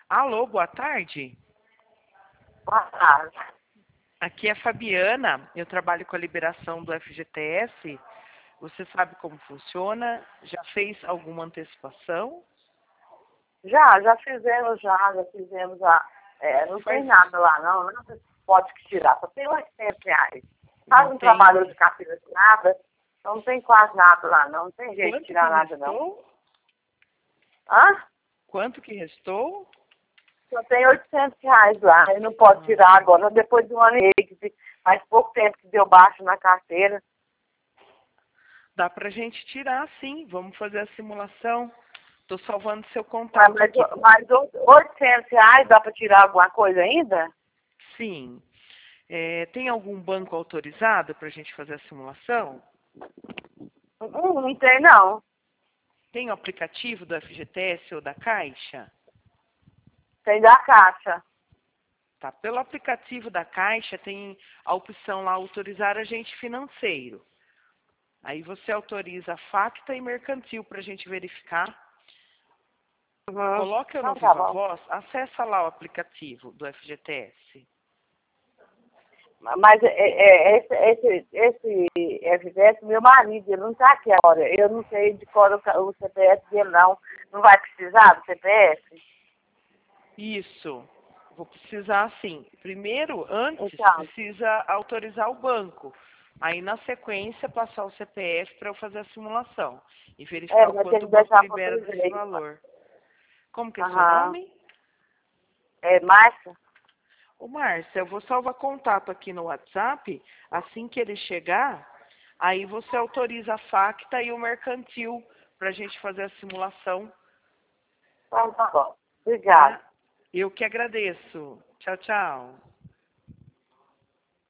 Alô, boa tarde. Boa tarde. Aqui é a Fabiana, eu trabalho com a liberação do FGTS. Você sabe como funciona? Já fez alguma antecipação? Já fizemos, não tem nada lá não, nada pode tirar, só tem R$ 800. Faz Não um tem. trabalho de carteira assinada, não tem quase nada lá não tem jeito Quanto de que tirar nada não. restou? Hã? Quanto que restou? Só tem R$ 800 lá, e não pode tirar agora, depois de um ano e meio, que faz pouco tempo que deu baixo na carteira. Dá pra gente tirar, sim. Vamos fazer a simulação. Tô salvando seu contato aqui. Mas R$ 800 dá para tirar alguma coisa ainda? Sim. Tem algum banco autorizado pra gente fazer a simulação? Não tem não. Tem o aplicativo do FGTS ou da Caixa? Tem da Caixa. Tá. Pelo aplicativo da Caixa tem a opção lá autorizar agente financeiro. Aí você autoriza facta e mercantil para a gente verificar. Uhum. Coloca eu no Então tá Viva bom. Voz, acessa lá o aplicativo do FGTS. Mas esse FGTS, meu marido, ele não está aqui agora. Eu não sei de qual o CPF dele, não. Não vai precisar do CPF? Isso. Vou precisar sim. Primeiro, antes, Então, precisa autorizar o banco. Aí, na sequência, passar o CPF para eu fazer a simulação. E verificar o vai ter quanto que o banco deixar por libera tudo desse direito. valor. Como que é seu Aham. nome? É, Márcia? Ô, Márcia, eu vou salvar contato aqui no WhatsApp. Assim que ele chegar, aí você autoriza a facta e o mercantil para a gente fazer a simulação, Então tá bom. Obrigada. tá? Eu que agradeço. Tchau, tchau.